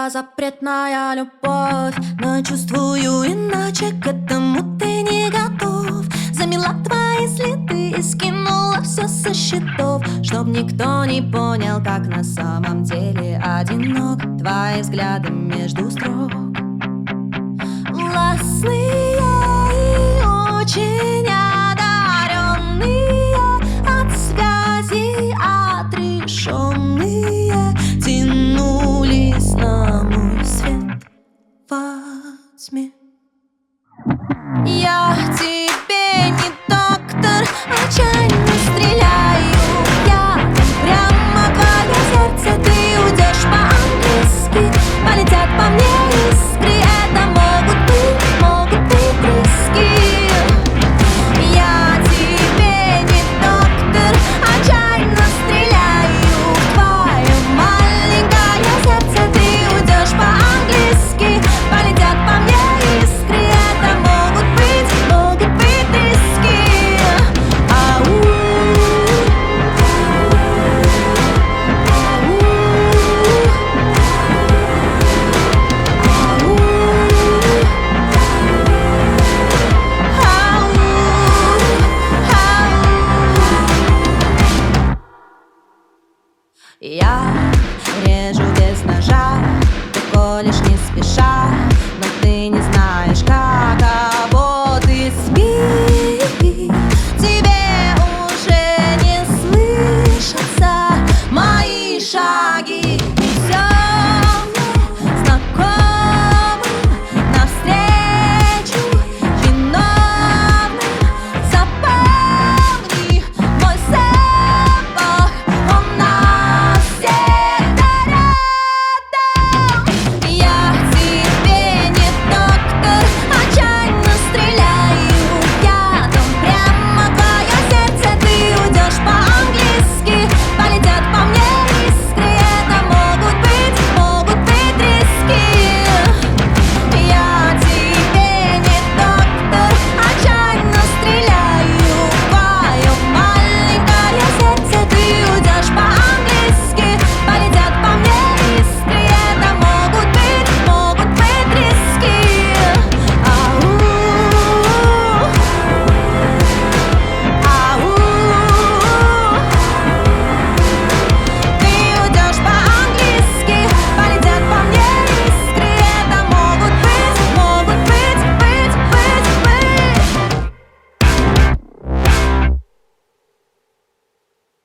Твоя запретная любовь, но чувствую иначе, к этому ты не готов. Замела твои следы и скинула все со счетов, чтоб никто не понял, как на самом деле одинок. Твои взгляды между строк властные и очень